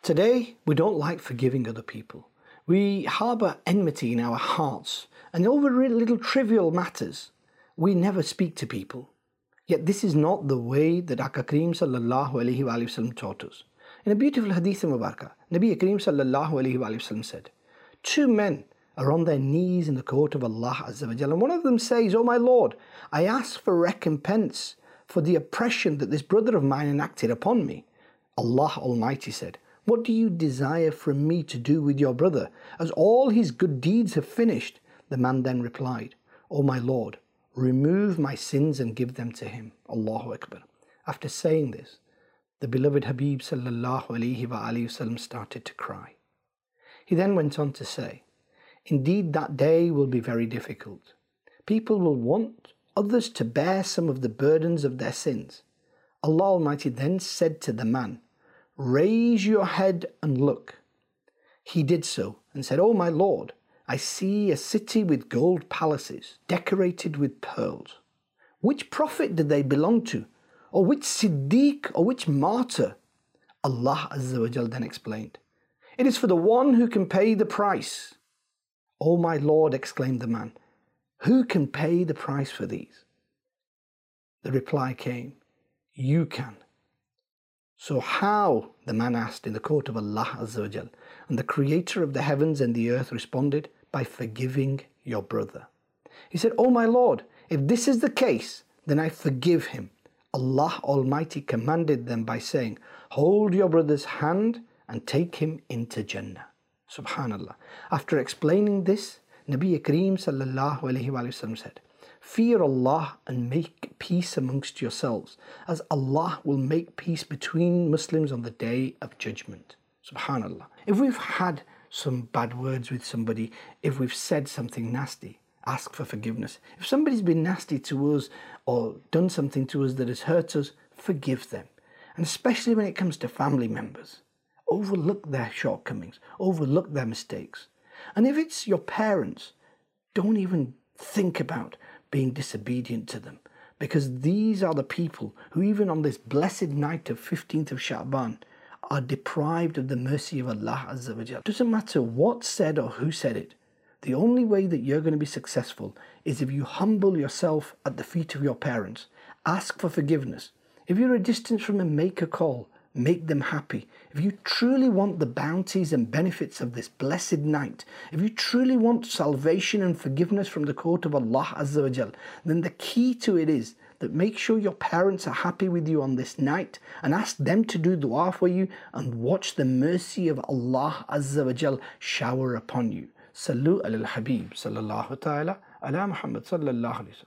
Today, we don't like forgiving other people. We harbour enmity in our hearts, and over little trivial matters, we never speak to people. Yet this is not the way that Aka Kareem sallallahu alayhi wa sallam taught us. In a beautiful hadith Mubarakah, Nabi Kareem sallallahu alayhi wa sallam said, two men are on their knees in the court of Allah Azza wa Jalla, and one of them says, "Oh my Lord, I ask for recompense for the oppression that this brother of mine enacted upon me." Allah Almighty said, "What do you desire from me to do with your brother, as all his good deeds have finished?" The man then replied, "O my Lord, remove my sins and give them to him." Allahu Akbar. After saying this, the beloved Habib sallallahu alayhi wa sallam started to cry. He then went on to say, "Indeed, that day will be very difficult. People will want others to bear some of the burdens of their sins." Allah Almighty then said to the man, "Raise your head and look." He did so and said, "Oh my Lord, I see a city with gold palaces decorated with pearls. Which prophet did they belong to? Or which Siddiq or which martyr?" Allah Azza wa Jal then explained, "It is for the one who can pay the price." "Oh my Lord," exclaimed the man, "who can pay the price for these?" The reply came, "You can." "So how?" the man asked in the court of Allah Azza wa Jal. And the creator of the heavens and the earth responded, "By forgiving your brother." He said, "Oh my Lord, if this is the case, then I forgive him." Allah Almighty commanded them by saying, "Hold your brother's hand and take him into Jannah." Subhanallah. After explaining this, Nabi Kareem sallallahu alayhi wa sallam said, "Fear Allah and make peace amongst yourselves, as Allah will make peace between Muslims on the day of judgment." Subhanallah. If we've had some bad words with somebody, if we've said something nasty, ask for forgiveness. If somebody's been nasty to us or done something to us that has hurt us, forgive them. And especially when it comes to family members, overlook their shortcomings, overlook their mistakes. And if it's your parents, don't even think about being disobedient to them, because these are the people who even on this blessed night of 15th of Sha'ban are deprived of the mercy of Allah Azza wa Jal. It doesn't matter what said or who said it. The only way that you're going to be successful is if you humble yourself at the feet of your parents, ask for forgiveness. If you're a distance from them, make a call, make them happy. If you truly want the bounties and benefits of this blessed night, if you truly want salvation and forgiveness from the court of Allah Azza wa Jal, then the key to it is that make sure your parents are happy with you on this night and ask them to do dua for you and watch the mercy of Allah Azza wa Jal shower upon you. Sallu ala al-Habib sallallahu ta'ala ala Muhammad sallallahu alayhi wa sallam.